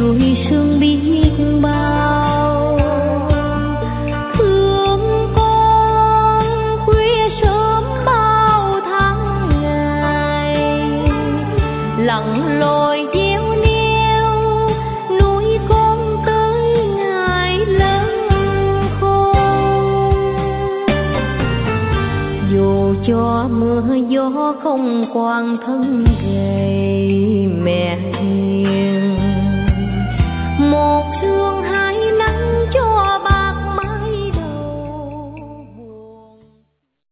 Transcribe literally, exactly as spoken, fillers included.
núi sương biết bao. Thương con khuya sớm bao tháng ngày, lặng lội gieo neo nuôi con tới ngày lớn khôn. Dù cho mưa gió không quan thân gầy mẹ hiền, một sương